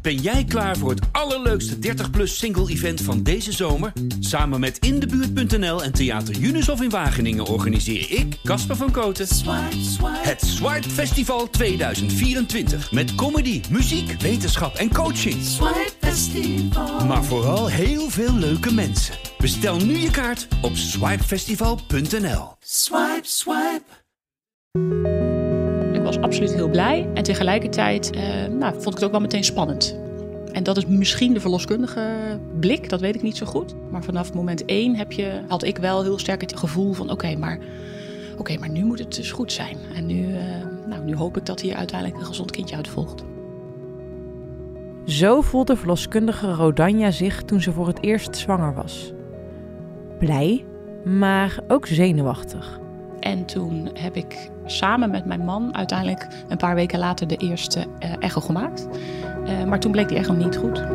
Ben jij klaar voor het allerleukste 30-plus single-event van deze zomer? Samen met Indebuurt.nl en Theater Unisof in Wageningen organiseer ik, Casper van Kooten, het Swipe Festival 2024. Met comedy, muziek, wetenschap en coaching. Swipe Festival. Maar vooral heel veel leuke mensen. Bestel nu je kaart op swipefestival.nl. Swipe, swipe. Ik was absoluut heel blij en tegelijkertijd vond ik het ook wel meteen spannend. En dat is misschien de verloskundige blik, dat weet ik niet zo goed. Maar vanaf moment 1 had ik wel heel sterk het gevoel van oké, maar nu moet het dus goed zijn. En nu hoop ik dat hier uiteindelijk een gezond kindje uit volgt. Zo voelde verloskundige Rodanja zich toen ze voor het eerst zwanger was. Blij, maar ook zenuwachtig. En toen heb ik samen met mijn man uiteindelijk een paar weken later de eerste echo gemaakt. Maar toen bleek die echo niet goed.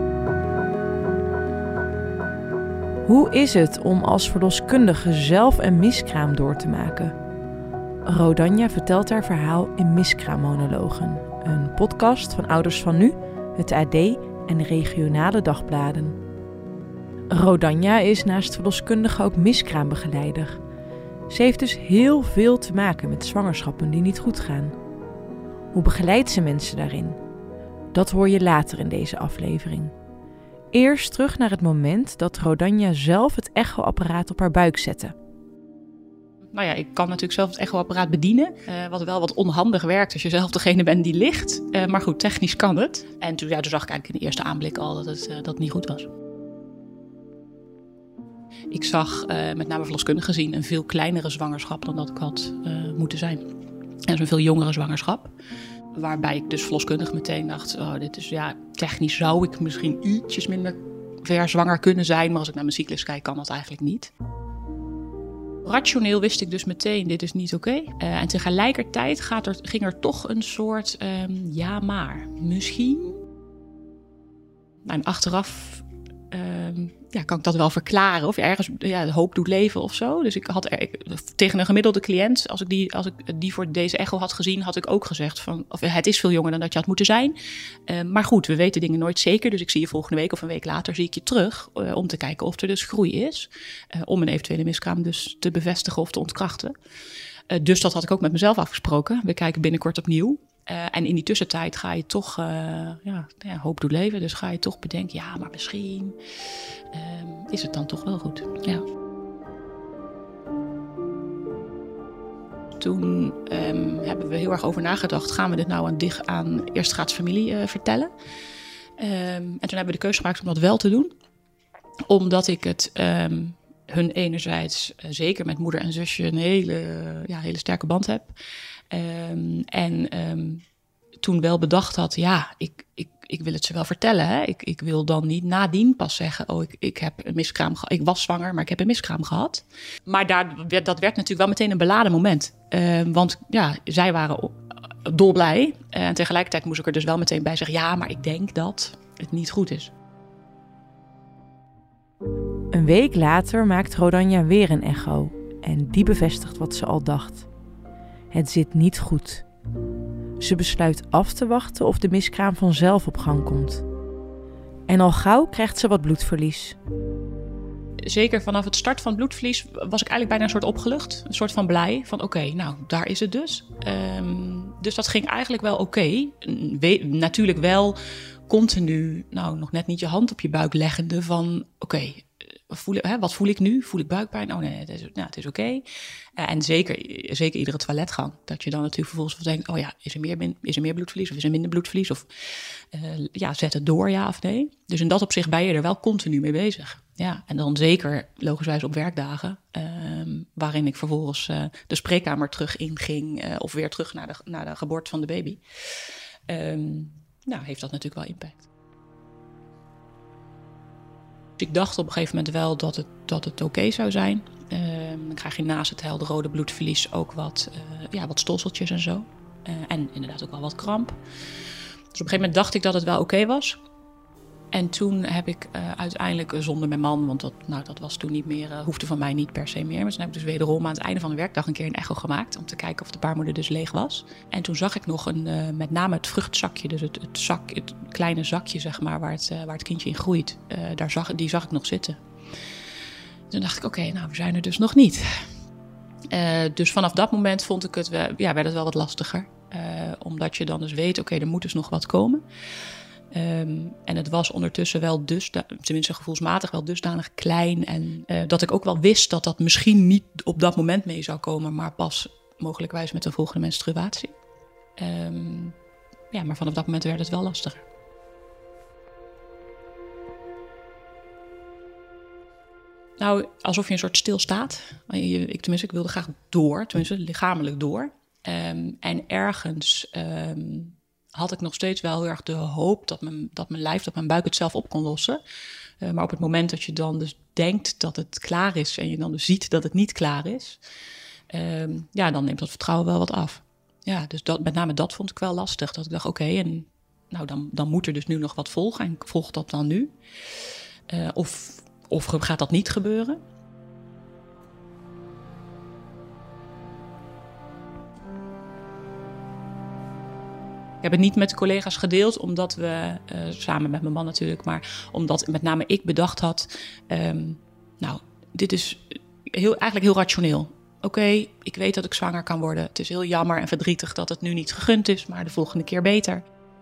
Hoe is het om als verloskundige zelf een miskraam door te maken? Rodanja vertelt haar verhaal in Miskraammonologen. Een podcast van Ouders van Nu, het AD en de regionale dagbladen. Rodanja is naast verloskundige ook miskraambegeleider. Ze heeft dus heel veel te maken met zwangerschappen die niet goed gaan. Hoe begeleidt ze mensen daarin? Dat hoor je later in deze aflevering. Eerst terug naar het moment dat Rodanja zelf het echoapparaat op haar buik zette. Nou ja, ik kan natuurlijk zelf het echoapparaat bedienen. Wat wel wat onhandig werkt als je zelf degene bent die ligt. Maar goed, technisch kan het. En toen zag ik eigenlijk in de eerste aanblik al dat het niet goed was. Ik zag met name verloskundig gezien een veel kleinere zwangerschap dan dat ik had moeten zijn. En dat is een veel jongere zwangerschap. Waarbij ik dus verloskundig meteen dacht, technisch zou ik misschien ietsjes minder ver zwanger kunnen zijn. Maar als ik naar mijn cyclus kijk, kan dat eigenlijk niet. Rationeel wist ik dus meteen, dit is niet oké. En tegelijkertijd ging er toch een soort, misschien. En achteraf kan ik dat wel verklaren. Of ergens de hoop doet leven of zo. Dus ik had tegen een gemiddelde cliënt, als ik die voor deze echo had gezien, had ik ook gezegd het is veel jonger dan dat je had moeten zijn. Maar goed, we weten dingen nooit zeker. Dus ik zie je volgende week of een week later zie ik je terug. Om te kijken of er dus groei is. Om een eventuele miskraam dus te bevestigen of te ontkrachten. Dus dat had ik ook met mezelf afgesproken. We kijken binnenkort opnieuw. En in die tussentijd ga je toch, hoop doet leven. Dus ga je toch bedenken, maar misschien is het dan toch wel goed. Ja. Toen hebben we heel erg over nagedacht, gaan we dit nou aan eerstgraadsfamilie vertellen? En toen hebben we de keuze gemaakt om dat wel te doen. Omdat ik het hun enerzijds, zeker met moeder en zusje, een hele sterke band heb. Toen wel bedacht had, ik wil het ze wel vertellen. Hè? Ik wil dan niet nadien pas zeggen, ik heb een miskraam gehad. Ik was zwanger, maar ik heb een miskraam gehad. Maar dat werd natuurlijk wel meteen een beladen moment. Want zij waren dolblij. En tegelijkertijd moest ik er dus wel meteen bij zeggen, maar ik denk dat het niet goed is. Een week later maakt Rodanja weer een echo. En die bevestigt wat ze al dacht. Het zit niet goed. Ze besluit af te wachten of de miskraam vanzelf op gang komt. En al gauw krijgt ze wat bloedverlies. Zeker vanaf het start van bloedverlies was ik eigenlijk bijna een soort opgelucht. Een soort van blij. Van daar is het dus. Dus dat ging eigenlijk wel oké. Natuurlijk wel continu, nog net niet je hand op je buik leggende van wat voel ik nu? Voel ik buikpijn? Oh nee, het is oké. En zeker iedere toiletgang. Dat je dan natuurlijk vervolgens denkt, is er meer bloedverlies of is er minder bloedverlies? Of zet het door, ja of nee? Dus in dat opzicht ben je er wel continu mee bezig. Ja, en dan zeker logischwijs op werkdagen. Waarin ik vervolgens de spreekkamer terug inging. Of weer terug naar de geboorte van de baby. Heeft dat natuurlijk wel impact. Ik dacht op een gegeven moment wel dat het oké zou zijn. Dan krijg je naast het helderrode bloedverlies ook wat stolseltjes en zo. En inderdaad ook wel wat kramp. Dus op een gegeven moment dacht ik dat het wel oké was. En toen heb ik uiteindelijk zonder mijn man, want dat was toen niet meer, hoefde van mij niet per se meer. Maar toen heb ik dus wederom aan het einde van de werkdag een keer een echo gemaakt om te kijken of de baarmoeder dus leeg was. En toen zag ik nog met name het vruchtzakje, dus het kleine zakje zeg maar, waar het kindje in groeit. Die zag ik nog zitten. Toen dacht ik, oké, we zijn er dus nog niet. Dus vanaf dat moment vond ik werd het wel wat lastiger. Omdat je dan dus weet, oké, er moet dus nog wat komen. En het was ondertussen wel tenminste gevoelsmatig wel dusdanig klein. En dat ik ook wel wist dat dat misschien niet op dat moment mee zou komen, maar pas mogelijkwijs met een volgende menstruatie. Maar vanaf dat moment werd het wel lastiger. Nou, alsof je een soort stilstaat. Ik wilde graag door, tenminste lichamelijk door. En ergens had ik nog steeds wel heel erg de hoop dat mijn lijf, dat mijn buik het zelf op kon lossen. Maar op het moment dat je dan dus denkt dat het klaar is en je dan dus ziet dat het niet klaar is, dan neemt dat vertrouwen wel wat af. Ja, dus met name dat vond ik wel lastig. Dat ik dacht, oké, dan moet er dus nu nog wat volgen. En volgt dat dan nu? Of gaat dat niet gebeuren? Ik heb het niet met de collega's gedeeld, omdat we, samen met mijn man natuurlijk, maar omdat met name ik bedacht had, dit is eigenlijk heel rationeel. Oké, ik weet dat ik zwanger kan worden. Het is heel jammer en verdrietig dat het nu niet gegund is, maar de volgende keer beter.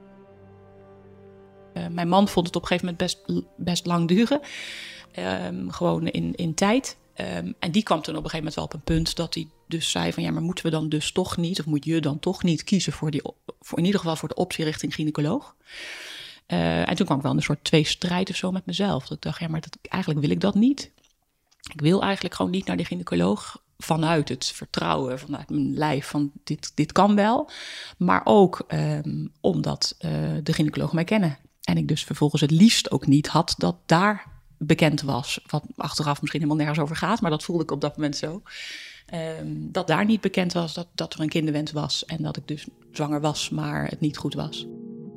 Mijn man vond het op een gegeven moment best lang duren. Gewoon in tijd. En die kwam toen op een gegeven moment wel op een punt dat hij dus zei van maar moeten we dan dus toch niet, of moet je dan toch niet kiezen voor in ieder geval voor de optie richting gynaecoloog. En toen kwam ik wel in een soort tweestrijd of zo met mezelf. Dat ik dacht, maar eigenlijk wil ik dat niet. Ik wil eigenlijk gewoon niet naar de gynaecoloog vanuit het vertrouwen, vanuit mijn lijf van dit kan wel. Maar ook omdat de gynaecoloog mij kennen. En ik dus vervolgens het liefst ook niet had dat daar bekend was. Wat achteraf misschien helemaal nergens over gaat, maar dat voelde ik op dat moment zo. Dat daar niet bekend was dat er een kinderwens was. En dat ik dus zwanger was, maar het niet goed was.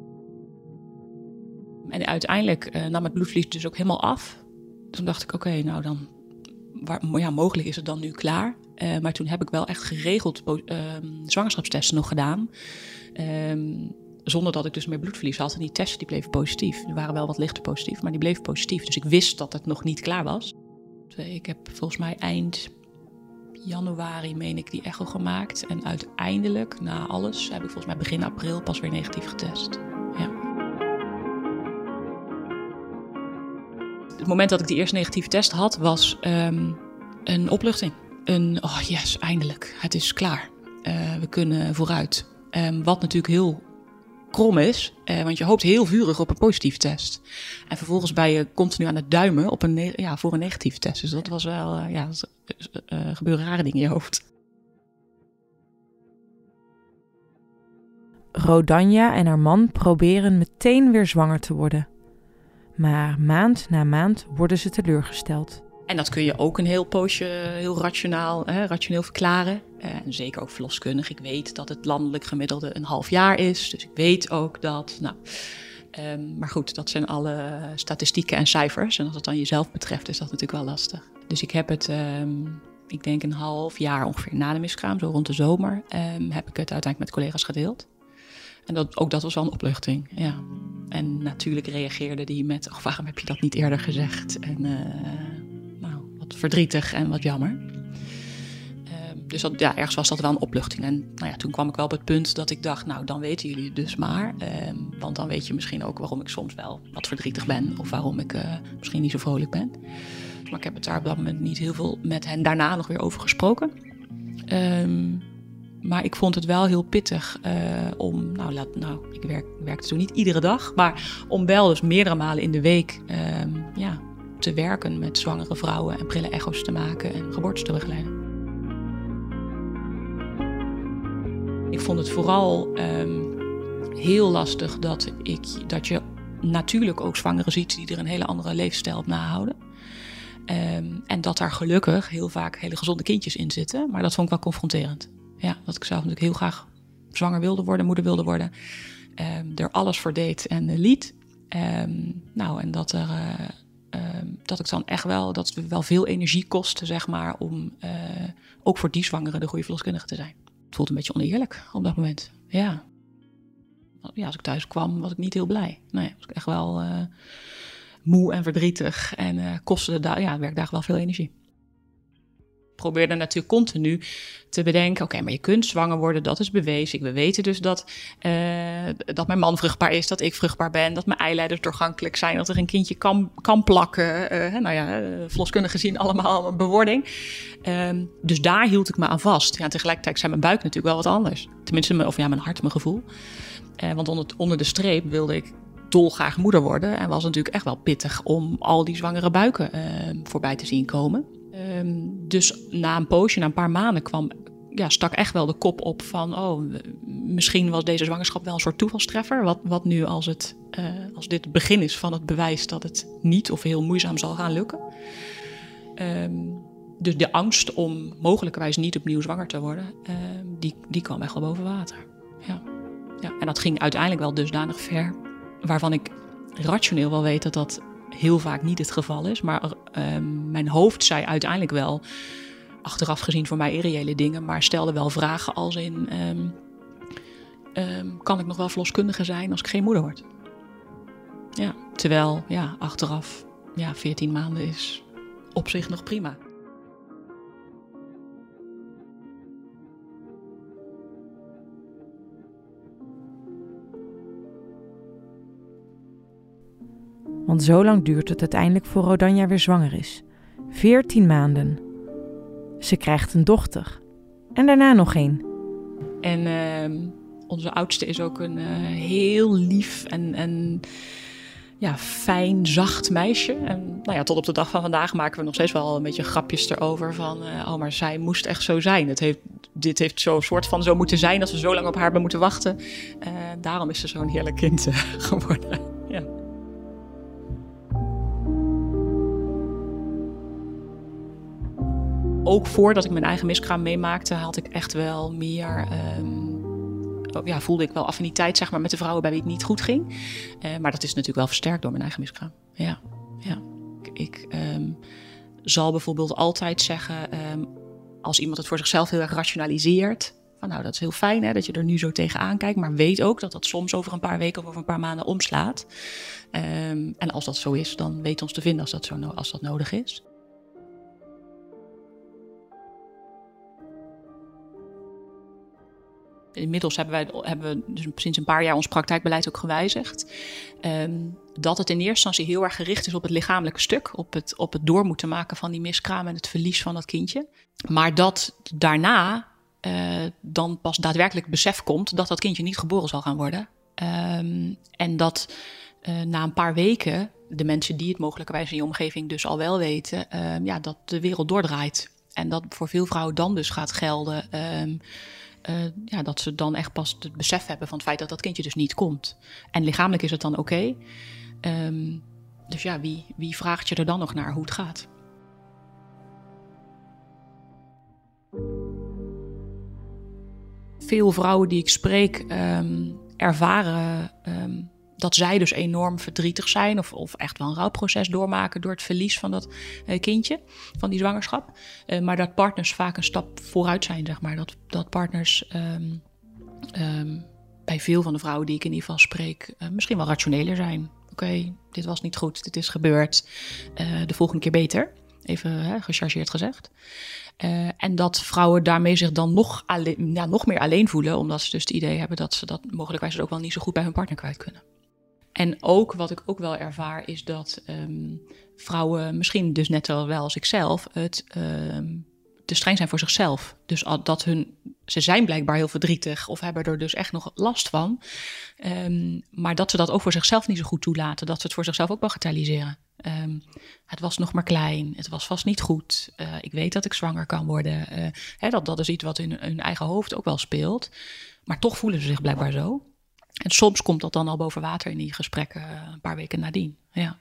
En uiteindelijk nam het bloedverlies dus ook helemaal af. Toen dacht ik, oké, dan mogelijk is het dan nu klaar. Maar toen heb ik wel echt geregeld zwangerschapstesten nog gedaan. Zonder dat ik dus meer bloedverlies had. En die testen die bleven positief. Er waren wel wat lichter positief, maar die bleven positief. Dus ik wist dat het nog niet klaar was. Ik heb volgens mij eind januari, meen ik, die echo gemaakt. En uiteindelijk, na alles, heb ik volgens mij begin april pas weer negatief getest. Ja. Het moment dat ik die eerste negatieve test had, was een opluchting. Yes, eindelijk. Het is klaar. We kunnen vooruit. Wat natuurlijk heel krom is, want je hoopt heel vurig op een positieve test. En vervolgens ben je continu aan het duimen voor een negatieve test. Dus dat was wel, gebeuren rare dingen in je hoofd. Rodanja en haar man proberen meteen weer zwanger te worden. Maar maand na maand worden ze teleurgesteld. En dat kun je ook een heel poosje heel rationeel verklaren. En zeker ook verloskundig. Ik weet dat het landelijk gemiddelde een half jaar is. Dus ik weet ook dat. Maar goed, dat zijn alle statistieken en cijfers. En als het dan jezelf betreft, is dat natuurlijk wel lastig. Dus ik heb het, ik denk een half jaar ongeveer na de miskraam, zo rond de zomer, heb ik het uiteindelijk met collega's gedeeld. En dat was wel een opluchting, ja. En natuurlijk reageerde die met, waarom heb je dat niet eerder gezegd? En wat verdrietig en wat jammer. Dus ergens was dat wel een opluchting. En toen kwam ik wel op het punt dat ik dacht, dan weten jullie het dus maar. Want dan weet je misschien ook waarom ik soms wel wat verdrietig ben. Of waarom ik misschien niet zo vrolijk ben. Maar ik heb het daar op dat moment niet heel veel met hen daarna nog weer over gesproken. Maar ik vond het wel heel pittig om, ik werkte toen niet iedere dag. Maar om wel dus meerdere malen in de week te werken met zwangere vrouwen en prille echo's te maken en geboortes te begeleiden. Ik vond het vooral heel lastig dat je natuurlijk ook zwangeren ziet die er een hele andere levensstijl op nahouden. En dat daar gelukkig heel vaak hele gezonde kindjes in zitten. Maar dat vond ik wel confronterend. Ja, dat ik zelf natuurlijk heel graag zwanger wilde worden, moeder wilde worden. Er alles voor deed en liet. En dat ik dan echt wel, dat het wel veel energie kostte, zeg maar, om ook voor die zwangere de goede verloskundige te zijn. Het voelt een beetje oneerlijk op dat moment. Ja, als ik thuis kwam, was ik niet heel blij. Nee, was ik echt wel moe en verdrietig en kostte werkdagen wel veel energie. Ik probeerde natuurlijk continu te bedenken, oké, maar je kunt zwanger worden, dat is bewezen. We weten dus dat mijn man vruchtbaar is, dat ik vruchtbaar ben, dat mijn eileiders doorgankelijk zijn, dat er een kindje kan plakken. Verloskundig gezien allemaal bewording. Dus daar hield ik me aan vast. Ja, tegelijkertijd zei mijn buik natuurlijk wel wat anders. Tenminste, mijn hart, mijn gevoel. Want onder de streep wilde ik dolgraag moeder worden. En was natuurlijk echt wel pittig om al die zwangere buiken voorbij te zien komen. Dus na een poosje, na een paar maanden stak echt wel de kop op van, misschien was deze zwangerschap wel een soort toevalstreffer. Wat nu als dit het begin is van het bewijs dat het niet of heel moeizaam zal gaan lukken. Dus de angst om mogelijkerwijs niet opnieuw zwanger te worden, die kwam echt wel boven water. Ja. En dat ging uiteindelijk wel dusdanig ver, waarvan ik rationeel wel weet dat dat heel vaak niet het geval is. Maar mijn hoofd zei uiteindelijk wel, achteraf gezien voor mij irreële dingen, maar stelde wel vragen als in, kan ik nog wel verloskundige zijn als ik geen moeder word? Ja, terwijl, achteraf, 14 maanden is op zich nog prima. Want zo lang duurt het uiteindelijk voor Rodanja weer zwanger is. 14 maanden. Ze krijgt een dochter. En daarna nog één. En onze oudste is ook een heel lief en fijn, zacht meisje. En tot op de dag van vandaag maken we nog steeds wel een beetje grapjes erover van, maar zij moest echt zo zijn. Dit heeft zo'n soort van zo moeten zijn, dat we zo lang op haar hebben moeten wachten. Daarom is ze zo'n heerlijk kind geworden. Ja. Ook voordat ik mijn eigen miskraam meemaakte, had ik echt wel meer, voelde ik wel affiniteit, zeg maar, met de vrouwen bij wie het niet goed ging. Maar dat is natuurlijk wel versterkt door mijn eigen miskraam. Ja. Ik zal bijvoorbeeld altijd zeggen, als iemand het voor zichzelf heel erg rationaliseert, van dat is heel fijn, hè, dat je er nu zo tegenaan kijkt, maar weet ook dat dat soms over een paar weken of over een paar maanden omslaat. En als dat zo is, dan weet ons te vinden als dat nodig is. Inmiddels hebben we dus sinds een paar jaar ons praktijkbeleid ook gewijzigd. Dat het in eerste instantie heel erg gericht is op het lichamelijke stuk. Op het door moeten maken van die miskraam en het verlies van dat kindje. Maar dat daarna dan pas daadwerkelijk besef komt dat dat kindje niet geboren zal gaan worden. En dat na een paar weken de mensen die het mogelijkerwijs in je omgeving dus al wel weten, dat de wereld doordraait. En dat voor veel vrouwen dan dus gaat gelden, dat ze dan echt pas het besef hebben van het feit dat dat kindje dus niet komt. En lichamelijk is het dan oké. Dus wie vraagt je er dan nog naar hoe het gaat? Veel vrouwen die ik spreek ervaren dat zij dus enorm verdrietig zijn of echt wel een rouwproces doormaken door het verlies van dat kindje, van die zwangerschap. Maar dat partners vaak een stap vooruit zijn, zeg maar. Dat partners bij veel van de vrouwen die ik in ieder geval spreek misschien wel rationeler zijn. Oké, dit was niet goed, dit is gebeurd. De volgende keer beter. Even gechargeerd gezegd. En dat vrouwen daarmee zich dan nog meer alleen voelen, omdat ze dus het idee hebben dat ze dat mogelijkwijs ook wel niet zo goed bij hun partner kwijt kunnen. En ook, wat ik ook wel ervaar, is dat vrouwen, misschien dus net wel als ik zelf, te streng zijn voor zichzelf. Dus ze zijn blijkbaar heel verdrietig of hebben er dus echt nog last van. Maar dat ze dat ook voor zichzelf niet zo goed toelaten. Dat ze het voor zichzelf ook bagatelliseren. Het was nog maar klein, het was vast niet goed. Ik weet dat ik zwanger kan worden. Dat is iets wat in hun eigen hoofd ook wel speelt. Maar toch voelen ze zich blijkbaar zo. En soms komt dat dan al boven water in die gesprekken een paar weken nadien. Ja.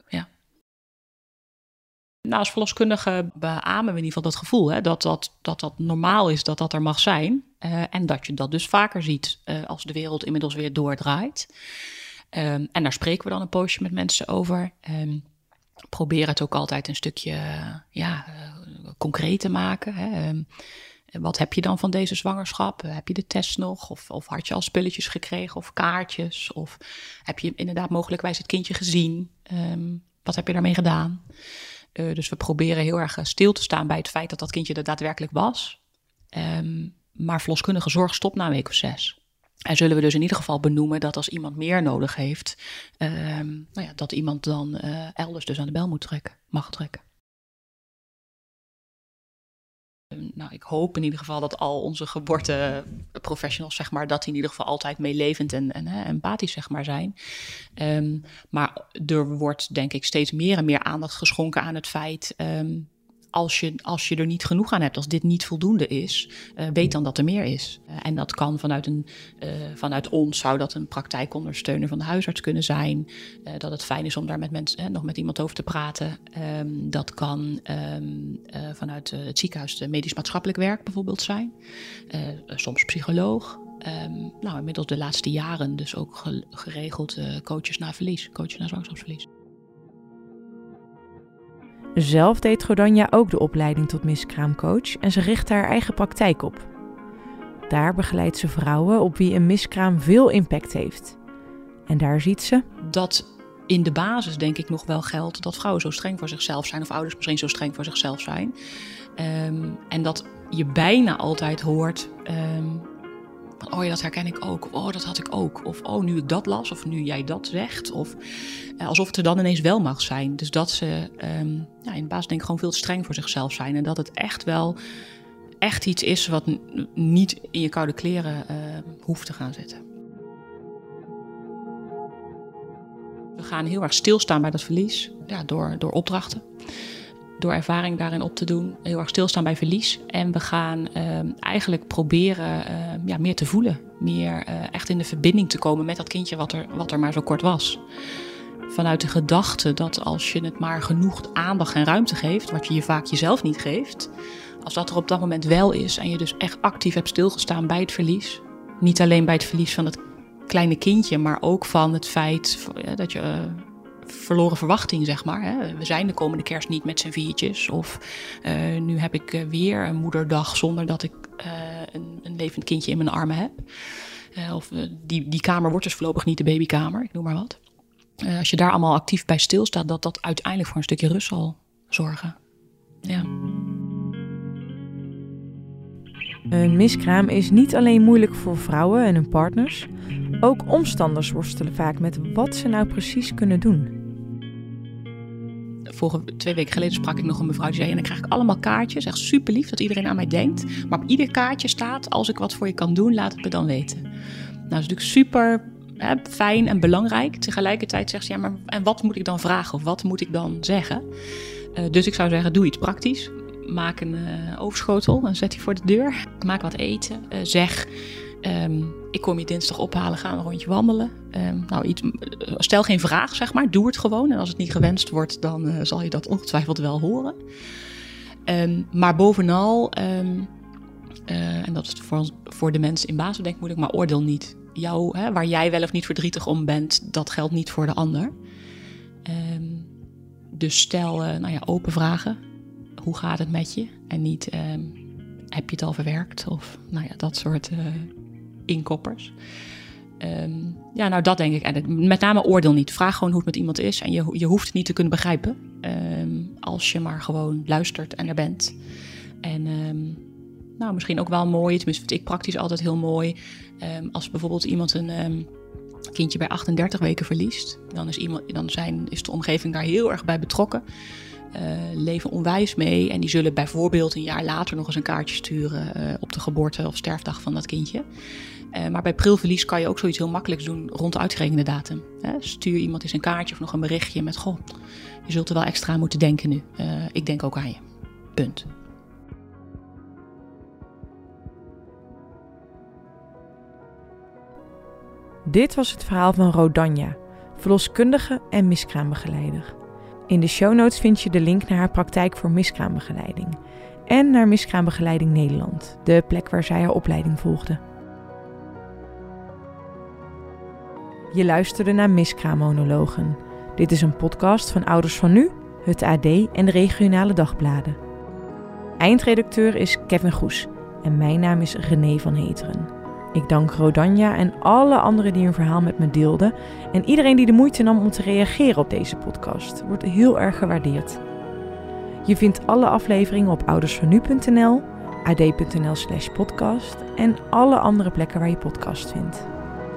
Nou, als verloskundige beamen we in ieder geval dat gevoel. Dat normaal is, dat er mag zijn. En dat je dat dus vaker ziet als de wereld inmiddels weer doordraait. En daar spreken we dan een poosje met mensen over. Probeer het ook altijd een stukje concreet te maken. Hè. Wat heb je dan van deze zwangerschap? Heb je de test nog? Of had je al spulletjes gekregen of kaartjes? Of heb je inderdaad mogelijkwijs het kindje gezien? Wat heb je daarmee gedaan? Dus we proberen heel erg stil te staan bij het feit dat dat kindje er daadwerkelijk was. Maar verloskundige zorg stopt na een week of 6. En zullen we dus in ieder geval benoemen dat als iemand meer nodig heeft, dat iemand dan elders dus aan de bel mag trekken. Ik hoop in ieder geval dat al onze geboorteprofessionals, zeg maar, dat die in ieder geval altijd meelevend en empathisch, zeg maar, zijn. Maar er wordt, denk ik, steeds meer en meer aandacht geschonken aan het feit, als je er niet genoeg aan hebt, als dit niet voldoende is, weet dan dat er meer is. En dat kan vanuit ons, zou dat een praktijkondersteuner van de huisarts kunnen zijn. Dat het fijn is om daar met mensen nog met iemand over te praten. Dat kan vanuit het ziekenhuis medisch-maatschappelijk werk bijvoorbeeld zijn. Soms psycholoog. Inmiddels de laatste jaren dus ook geregeld coaches na zwangerschapsverlies. Zelf deed Rodanja ook de opleiding tot miskraamcoach en ze richt haar eigen praktijk op. Daar begeleidt ze vrouwen op wie een miskraam veel impact heeft. En daar ziet ze dat in de basis denk ik nog wel geldt dat vrouwen zo streng voor zichzelf zijn, of ouders misschien zo streng voor zichzelf zijn. En dat je bijna altijd hoort, dat herken ik ook, of dat had ik ook, of nu ik dat las, of nu jij dat zegt, of alsof het er dan ineens wel mag zijn. Dus dat ze in de basis denk ik gewoon veel te streng voor zichzelf zijn en dat het echt iets is wat niet in je koude kleren hoeft te gaan zitten. We gaan heel erg stilstaan bij dat verlies, door opdrachten. Door ervaring daarin op te doen, heel erg stilstaan bij verlies. En we gaan eigenlijk proberen meer te voelen. Meer echt in de verbinding te komen met dat kindje wat er maar zo kort was. Vanuit de gedachte dat als je het maar genoeg aandacht en ruimte geeft, wat je vaak jezelf niet geeft, als dat er op dat moment wel is en je dus echt actief hebt stilgestaan bij het verlies. Niet alleen bij het verlies van het kleine kindje, maar ook van het feit dat je verloren verwachting, zeg maar. Hè. We zijn de komende kerst niet met z'n viertjes. Of nu heb ik weer een moederdag zonder dat ik een levend kindje in mijn armen heb. Die kamer wordt dus voorlopig niet de babykamer, ik noem maar wat. Als je daar allemaal actief bij stilstaat, dat uiteindelijk voor een stukje rust zal zorgen. Ja. Een miskraam is niet alleen moeilijk voor vrouwen en hun partners. Ook omstanders worstelen vaak met wat ze nou precies kunnen doen. 2 weken geleden sprak ik nog een mevrouw die zei, en dan krijg ik allemaal kaartjes. Echt super lief dat iedereen aan mij denkt. Maar op ieder kaartje staat, als ik wat voor je kan doen, laat het me dan weten. Nou, dat is natuurlijk super fijn en belangrijk. Tegelijkertijd zegt ze, maar en wat moet ik dan vragen of wat moet ik dan zeggen? Dus ik zou zeggen, doe iets praktisch. Maak een overschotel en zet die voor de deur. Maak wat eten. Zeg, ik kom je dinsdag ophalen, gaan we een rondje wandelen. Stel geen vraag, zeg maar. Doe het gewoon. En als het niet gewenst wordt, dan zal je dat ongetwijfeld wel horen. Maar bovenal, en dat is voor de mensen in basis denk ik moeilijk, maar oordeel niet. Waar jij wel of niet verdrietig om bent, dat geldt niet voor de ander. Dus stel open vragen. Hoe gaat het met je? En niet, heb je het al verwerkt? Of dat soort inkoppers. Dat denk ik. En met name oordeel niet. Vraag gewoon hoe het met iemand is. En je hoeft het niet te kunnen begrijpen. Als je maar gewoon luistert en er bent. En misschien ook wel mooi. Tenminste vind ik praktisch altijd heel mooi. Als bijvoorbeeld iemand een kindje bij 38 weken verliest. Dan is de omgeving daar heel erg bij betrokken. Leven onwijs mee. En die zullen bijvoorbeeld een jaar later nog eens een kaartje sturen op de geboorte- of sterfdag van dat kindje. Maar bij prilverlies kan je ook zoiets heel makkelijks doen rond de uitgerekende datum. Stuur iemand eens een kaartje of nog een berichtje met, goh, je zult er wel extra aan moeten denken nu. Ik denk ook aan je. Punt. Dit was het verhaal van Rodanja, verloskundige en miskraambegeleider. In de show notes vind je de link naar haar praktijk voor miskraambegeleiding. En naar Miskraambegeleiding Nederland, de plek waar zij haar opleiding volgde. Je luisterde naar Miskraammonologen. Dit is een podcast van Ouders van Nu, het AD en de regionale dagbladen. Eindredacteur is Kevin Goes en mijn naam is René van Heteren. Ik dank Rodanja en alle anderen die hun verhaal met me deelden en iedereen die de moeite nam om te reageren op deze podcast. Wordt heel erg gewaardeerd. Je vindt alle afleveringen op oudersvannu.nl, ad.nl/podcast en alle andere plekken waar je podcast vindt.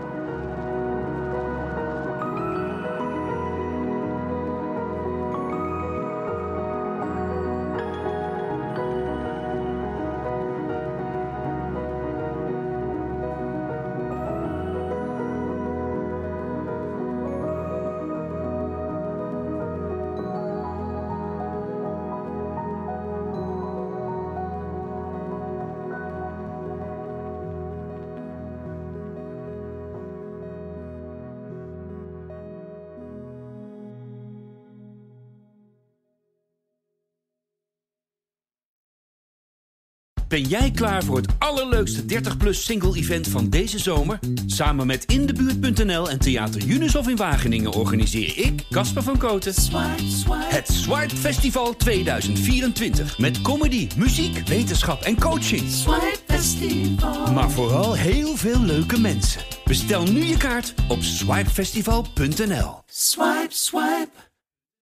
Ben jij klaar voor het allerleukste 30-plus single-event van deze zomer? Samen met Indebuurt.nl en Theater Junushof in Wageningen organiseer ik, Casper van Kooten, het Swipe Festival 2024. Met comedy, muziek, wetenschap en coaching. Swipe Festival. Maar vooral heel veel leuke mensen. Bestel nu je kaart op swipefestival.nl. Swipe, swipe.